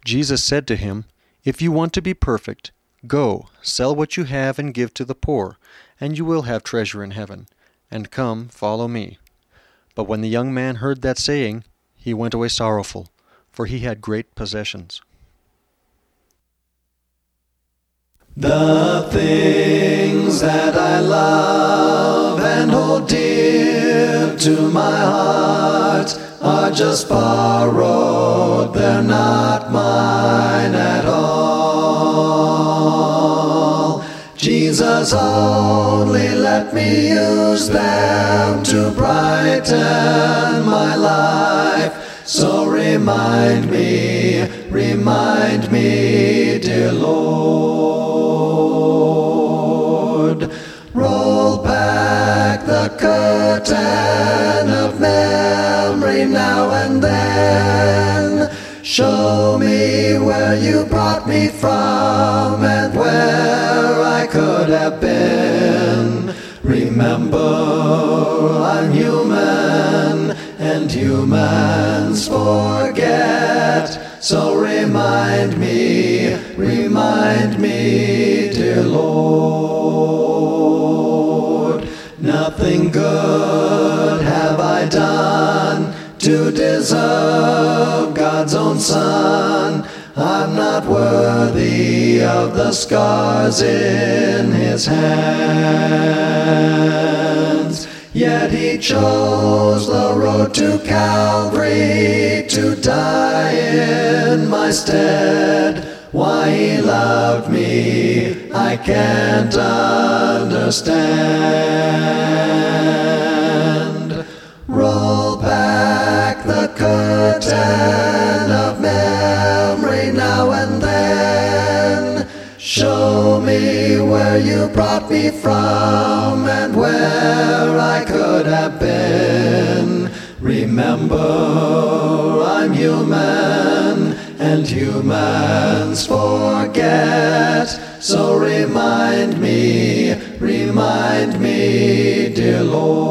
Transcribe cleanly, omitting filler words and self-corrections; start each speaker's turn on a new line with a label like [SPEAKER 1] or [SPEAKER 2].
[SPEAKER 1] Jesus said to him, "If you want to be perfect, go, sell what you have and give to the poor, and you will have treasure in heaven. And come, follow me." But when the young man heard that saying, he went away sorrowful, for he had great possessions.
[SPEAKER 2] The things that I love and hold dear to my heart are just borrowed, they're not mine at all. Jesus, only let me use them to brighten my life. So remind me, dear Lord. Roll back the curtain of memory now and then. Show me where you brought me from and where I could have been. Remember, I'm human, and humans forget. So remind me, dear Lord. Nothing good have I done to deserve God's own Son. I'm not worthy of the scars in his hands. Yet he chose the road to Calvary to die in my stead. Why he loved me, I can't understand. Roll back the curtain of memory now and then. Show me where you brought me from and where I could have been. Remember, I'm human, and humans forget. So remind me, dear Lord.